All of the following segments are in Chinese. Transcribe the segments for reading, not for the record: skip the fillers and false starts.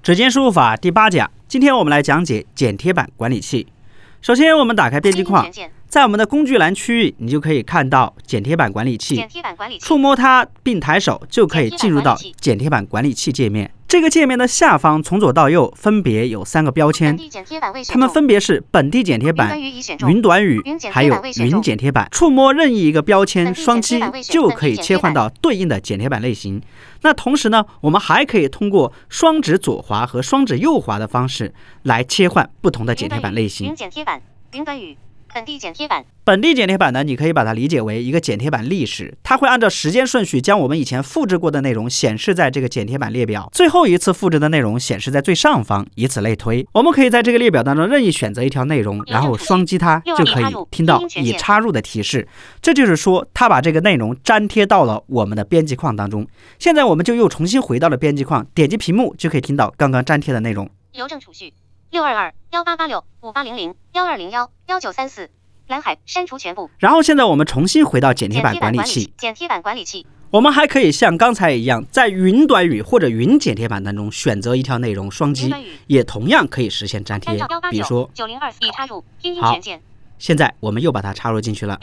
指尖输入法第8讲，今天我们来讲解剪贴板管理器。首先，我们打开编辑框，在我们的工具栏区域，你就可以看到剪贴板管理器。触摸它并抬手，就可以进入到剪贴板管理器界面。这个界面的下方从左到右分别有3个标签，它们分别是本地剪贴板、云短语，还有云剪贴板。触摸任意一个标签，双击就可以切换到对应的剪贴板类型。那同时呢，我们还可以通过双指左滑和双指右滑的方式来切换不同的剪贴板类型。 云剪贴板、云短语、本地剪贴板。 本地剪贴板呢，你可以把它理解为一个剪贴板历史，它会按照时间顺序将我们以前复制过的内容显示在这个剪贴板列表，最后一次复制的内容显示在最上方，以此类推。我们可以在这个列表当中任意选择一条内容，然后双击它，就可以听到已插入的提示。这就是说，它把这个内容粘贴到了我们的编辑框当中。现在我们就又重新回到了编辑框，点击屏幕就可以听到刚刚粘贴的内容。 邮政储蓄622-1886-5800-1201-1934。蓝海删除全部。 然后现在我们重新回到剪贴板管理器。 剪贴板管理器。 我们还可以像刚才一样，在云短语或者云剪贴板当中选择一条内容，双击也同样可以实现粘贴。比如说 9024已插入拼音全键。 现在我们又把它插入进去了。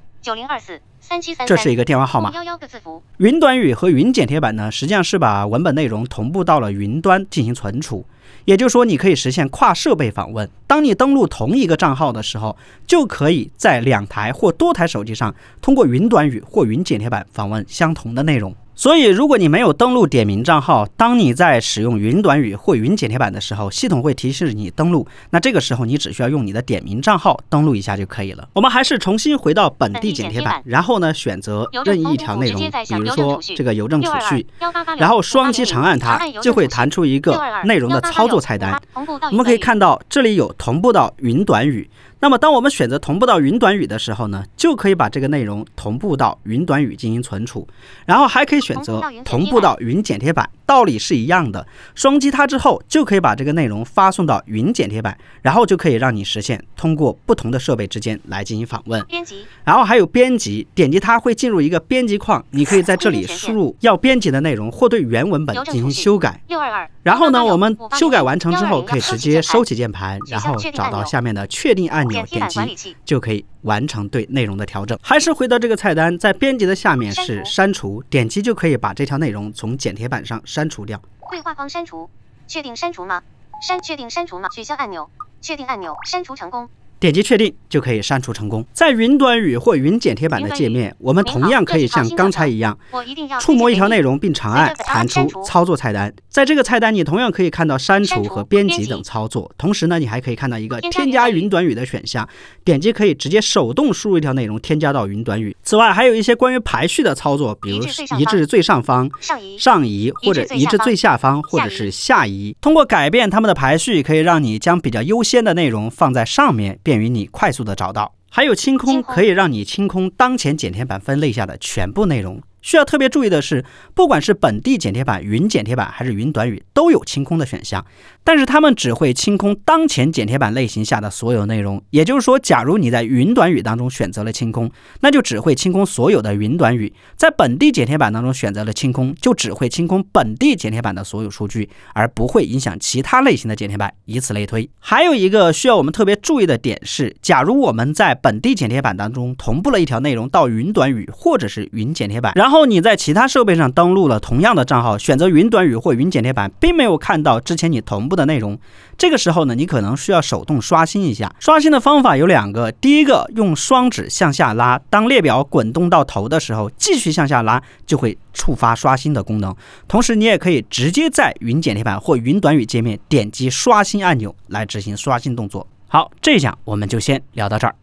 18990243733。 这是一个电话号码。 11个字符。 云短语和云剪贴板呢，实际上是把文本内容同步到了云端进行存储。也就是说，你可以实现跨设备访问。当你登录同一个账号的时候，就可以在2台或多台手机上通过云短语或云剪贴板访问相同的内容。所以，如果你没有登录点名账号，当你在使用云短语或云剪贴板的时候，系统会提示你登录。那这个时候，你只需要用你的点名账号登录一下就可以了。我们还是重新回到本地剪贴板，然后呢，选择任意一条内容，比如说这个邮政储蓄，然后双击长按它，就会弹出一个内容的操作菜单。我们可以看到这里有同步到云短语。那么当我们选择同步到云短语的时候呢，就可以把这个内容同步到云短语进行存储，然后还可以选择同步到云剪贴板，道理是一样的。双击它之后，就可以把这个内容发送到云剪贴板，然后就可以让你实现通过不同的设备之间来进行访问。然后还有编辑，点击它会进入一个编辑框，你可以在这里输入要编辑的内容或对原文本进行修改。然后呢，我们修改完成之后，可以直接收起键盘，然后找到下面的确定按钮，点击就可以完成对内容的调整。还是回到这个菜单，在编辑的下面是删除，点击就可以把这条内容从剪贴板上删除掉。 对话框删除，确定删除吗？确定删除吗？取消按钮，确定按钮，删除成功。 点击确定就可以删除成功。在云短语或云剪贴板的界面，我们同样可以像刚才一样，触摸一条内容并长按，弹出操作菜单。在这个菜单，你同样可以看到删除和编辑等操作。同时呢，你还可以看到一个添加云短语的选项，点击可以直接手动输入一条内容添加到云短语。此外，还有一些关于排序的操作，比如移至最上方、上移，或者移至最下方，或者是下移。通过改变它们的排序，可以让你将比较优先的内容放在上面，便于你快速的找到。还有清空，可以让你清空当前剪贴板分类下的全部内容。需要特别注意的是，不管是本地剪贴板、云剪贴板还是云短语，都有清空的选项，但是它们只会清空当前剪贴板类型下的所有内容。也就是说，假如你在云短语当中选择了清空，那就只会清空所有的云短语；在本地剪贴板当中选择了清空，就只会清空本地剪贴板的所有数据，而不会影响其他类型的剪贴板，以此类推。还有一个需要我们特别注意的点是，假如我们在本地剪贴板当中同步了一条内容到云短语或者是云剪贴板，然后你在其他设备上登录了同样的账号，选择云短语或云剪贴板，并没有看到之前你同步的内容，这个时候呢，你可能需要手动刷新一下。刷新的方法有2个，第一个用双指向下拉，当列表滚动到头的时候，继续向下拉就会触发刷新的功能。同时你也可以直接在云剪贴板或云短语界面点击刷新按钮来执行刷新动作。好，这一讲我们就先聊到这儿。